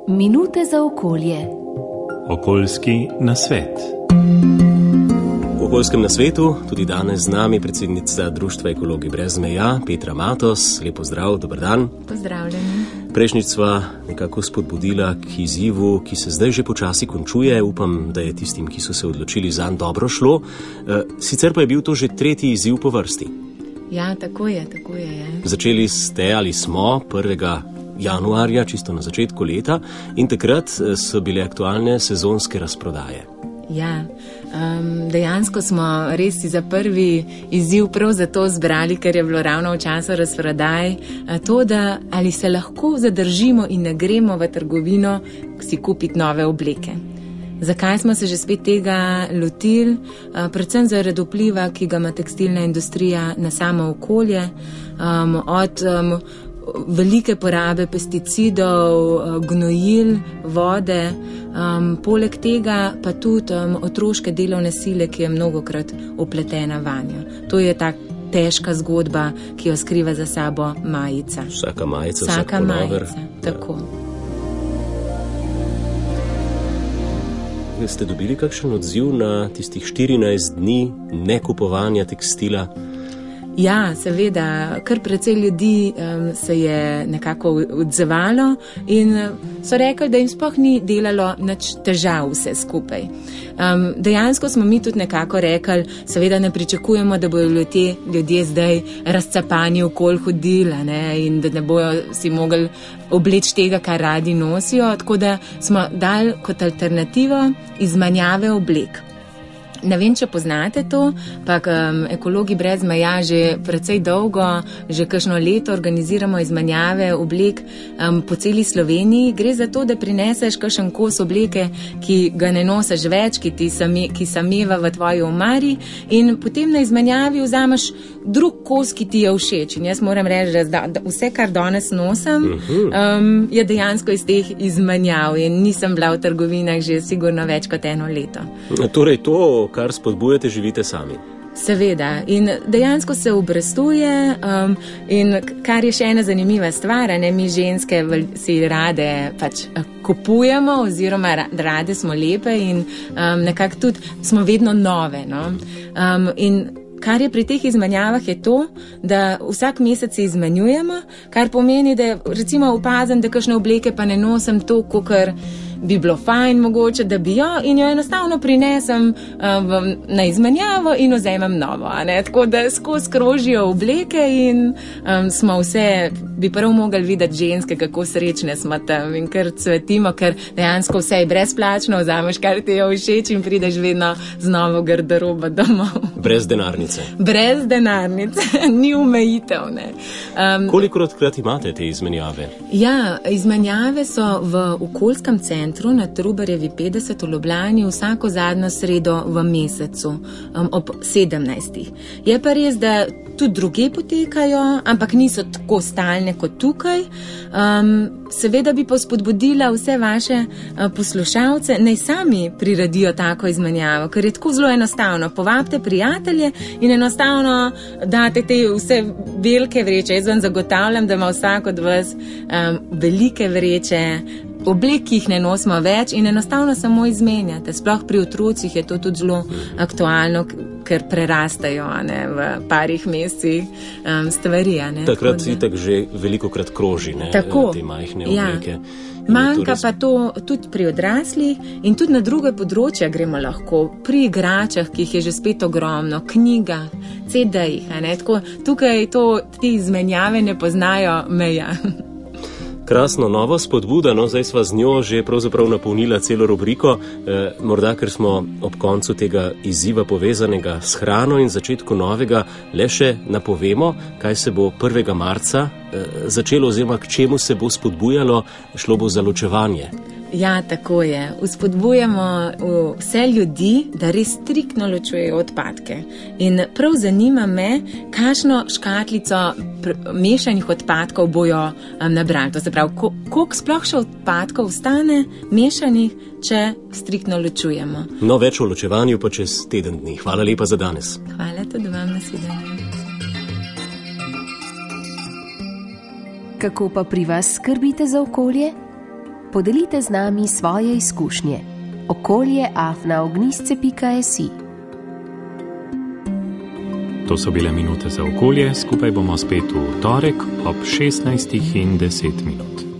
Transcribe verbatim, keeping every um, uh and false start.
Minute za okolje. Okoljski nasvet. V okoljskem nasvetu tudi danes z nami predsednica Društva Ekologi brez meja, Petra Matos. Lep pozdrav, dober dan. Pozdravljeni. Prejšnjič sva nekako spodbudila k izzivu, ki se zdaj že počasi končuje. Upam, da je tistim, ki so se odločili zanj, dobro šlo. Sicer pa je bil to že tretji izziv po vrsti. Ja, tako je, tako je. je. Začeli ste ali smo prvega januarja, čisto na začetku leta, in takrat so bile aktualne sezonske razprodaje. Ja, um, dejansko smo res za prvi izziv prav zato zbrali, ker je bilo ravno v času razprodaj, to, da ali se lahko zadržimo in ne gremo v trgovino si kupiti nove obleke. Zakaj smo se že spet tega lotili? Predvsem zaradi vpliva, ki ga ima tekstilna industrija na samo okolje, um, od um, velike porabe pesticidov, gnojil, vode, um, poleg tega pa tudi um, otroške delovne sile, ki je mnogokrat upletena vanjo. To je ta težka zgodba, ki jo skriva za sabo majica. Vsaka majica, Vsaka vsak pulover. majica, tako. Ste dobili kakšen odziv na tistih štirinajst dni nekupovanja tekstila? Ja, seveda, kar precej ljudi um, se je nekako odzvalo in so rekli, da jim sploh ni delalo nič težav vse skupaj. Um, dejansko smo mi tudi nekako rekli, seveda ne pričakujemo, da bodo ljudje, ljudje zdaj razcapani okoli hodili, ne, in da ne bojo si mogli obleči tega, kar radi nosijo, tako da smo dali kot alternativo izmenjave oblek. Ne vem, če poznate to, pa um, Ekologi brez meja že precej dolgo, že kakšno leto organiziramo izmenjave oblek um, po celi Sloveniji. Gre za to, da prineseš kakšen kos obleke, ki ga ne nosiš več, ki, ti same, ki sameva v tvoji omari, in potem na izmenjavi vzameš drug kos, ki ti je všeč. In jaz moram reči, da, da vse, kar danes nosim, um, je dejansko iz teh izmenjav in nisem bila v trgovinah že sigurno več kot eno leto. Torej to, kar spodbujate, živite sami. Seveda, in dejansko se obrestuje, um, in kar je še ena zanimiva stvar, ne, mi ženske si rade pač kupujemo oziroma rade smo lepe in um, nekako tudi smo vedno nove. No? Um, in kar je pri teh izmenjavah je to, da vsak mesec se izmenjujemo, kar pomeni, da recimo opazim, da kakšne obleke pa ne nosim to, kakor bi bilo fajn mogoče, da bi jo, in jo enostavno prinesem um, na izmenjavo in vzamem novo. A ne? Tako da skozi krožijo obleke in um, smo vse, bi prav mogli videti ženske, kako srečne smo tam in kar cvetimo, ker dejansko vse je brezplačno, vzameš, kar ti je všeč in prideš vedno z novo garderobo domov. Brez denarnice. Brez denarnice, ni omejitev. Um, Kolikokrat imate te izmenjave? Ja, izmenjave so v okoljskem centru na Trubarjevi petdeset v Ljubljani vsako zadnjo sredo v mesecu um, ob sedemnajstih. Je pa res, da tudi druge potekajo, ampak niso tako stalne kot tukaj. Um, seveda bi pa spodbudila vse vaše uh, poslušalce, naj sami priredijo tako izmenjavo, ker je tako zelo enostavno. Povabite prijatelje in enostavno date te vse velike vreče. Jaz vam zagotavljam, da ima vsak od vas um, velike vreče, oblek, ki jih ne nosimo več, in enostavno samo izmenjate. Sploh pri otrocih je to tudi zelo aktualno, ker prerastajo, a ne, v parih mesecih um, stvari. A ne. Takrat si tak že velikokrat kroži, ne, tako, te majhne obleke. Ja. Manjka res pa to tudi pri odraslih in tudi na druge področja gremo lahko. Pri igračah, ki jih je že spet ogromno, knjiga, ce de-jih, a ne. Tako, tukaj to, te izmenjave ne poznajo meja. Krasno, novo spodbuda, no, zdaj sva z njo že pravzaprav napolnila celo rubriko, eh, morda, ker smo ob koncu tega izziva povezanega s hrano in začetku novega, le še napovemo, kaj se bo prvega marca eh, začelo oziroma k čemu se bo spodbujalo, šlo bo za ločevanje. Ja, tako je. Vzpodbujamo vse ljudi, da res striktno ločujejo odpadke. In prav zanima me, kakšno škatlico mešanih odpadkov bojo um, nabrali. To se pravi, koliko sploh še odpadkov ostane mešanih, če striktno ločujemo. No, več o ločevanju pa čez teden dni. Hvala lepa za danes. Hvala tudi vam, nasvidenje. Kako pa pri vas skrbite za okolje? Podelite z nami svoje izkušnje. okolje afna ognjišče pika si. To so bile minute za okolje, skupaj bomo spet v torek ob šestnajstih in deset minut.